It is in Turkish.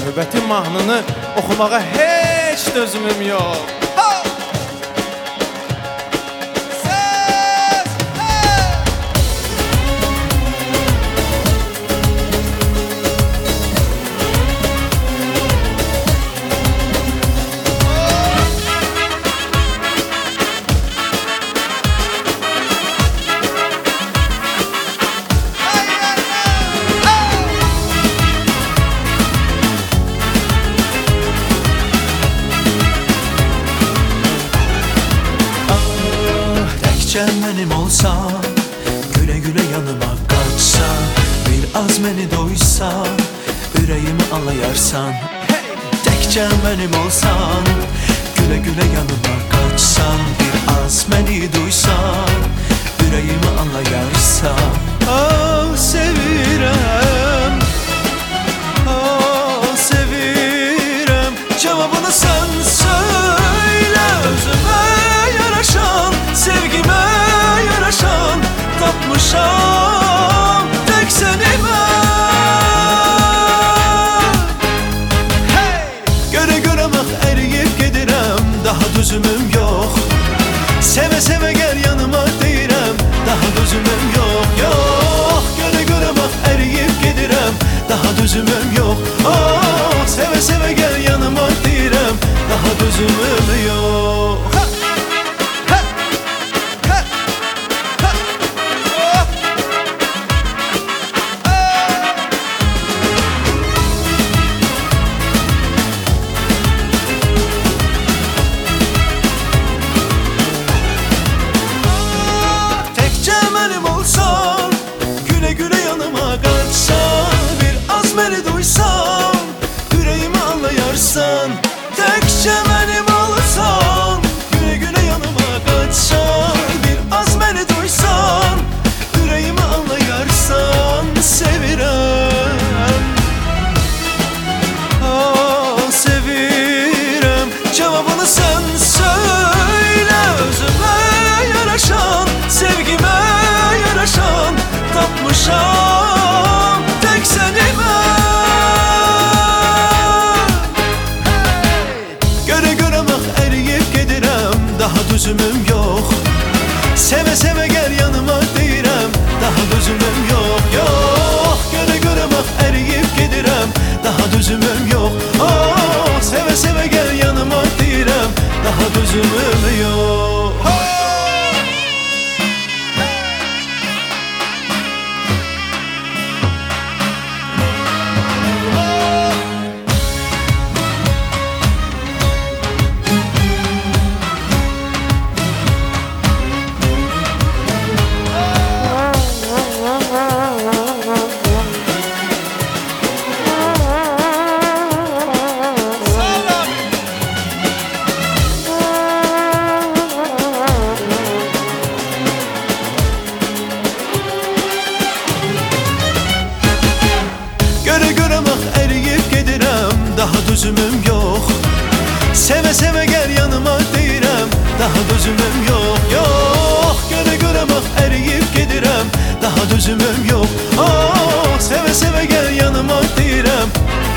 söhbətin mahnını oxumağa heç dözümüm yox. Benim olsan, güle güle yanıma kaçsan, biraz beni doysan, yüreğimi alayarsan. Tekçen benim olsan, güle güle yanıma kaçsan, biraz beni duysan, yüreğimi alayarsan. Ah sevirem, ah sevirem, cevabını sen söyle. Özüme yaraşan, sevgime yaraşan tapmışam tek seni ben. Göre göre bak eriyip gedirem, daha düzümüm yok. Seve seve gel yanıma deyirem, daha düzümüm yok, yok. Göre göre bak eriyip gedirem, daha düzümüm yok. Oh, seve seve gel yanıma deyirem, daha düzümüm yok. Beni duysan, yüreğimi anlayarsan. Tekçe benim olsan, güle güle yanıma kaçsan. Biraz beni duysan, yüreğimi anlayarsan. Sevirem, ah sevirem, cevabını sen söyle. Özüme yaraşan, sevgime yaraşan tapmışam tek seni ben. Daha düzümüm yok. Seve seve gel yanıma deyirem, daha düzümüm yok, yok. Göre göre bak eriyip gedirem, daha düzümüm yok. Oh, seve seve gel yanıma deyirem, daha düzümüm yok. Göre göre bak eriyip gedirem, daha düzümüm yok. Seve seve gel yanıma deyirem, daha düzümüm yok, yok. Göre göre bak eriyip gedirem, daha düzümüm yok. Oh, seve seve gel yanıma deyirem,